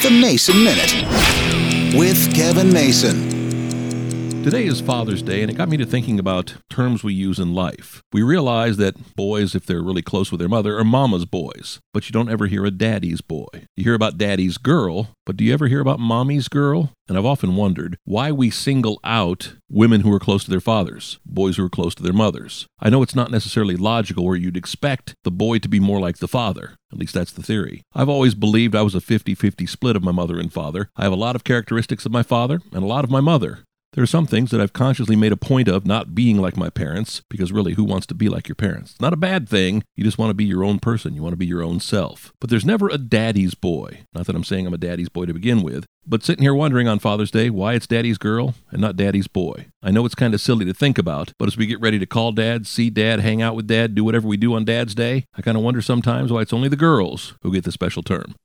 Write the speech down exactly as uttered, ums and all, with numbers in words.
The Mason Minute with Kevin Mason. Today is Father's Day, and it got me to thinking about terms we use in life. We realize that boys, if they're really close with their mother, are mama's boys, but you don't ever hear a daddy's boy. You hear about daddy's girl, but do you ever hear about mommy's girl? And I've often wondered why we single out women who are close to their fathers, boys who are close to their mothers. I know it's not necessarily logical where you'd expect the boy to be more like the father. At least that's the theory. I've always believed I was a fifty-fifty split of my mother and father. I have a lot of characteristics of my father and a lot of my mother. There are some things that I've consciously made a point of not being like my parents, because really, who wants to be like your parents? It's not a bad thing. You just want to be your own person. You want to be your own self. But there's never a daddy's boy. Not that I'm saying I'm a daddy's boy to begin with, but sitting here wondering on Father's Day why it's daddy's girl and not daddy's boy. I know it's kind of silly to think about, but as we get ready to call dad, see dad, hang out with dad, do whatever we do on Dad's Day, I kind of wonder sometimes why it's only the girls who get the special term.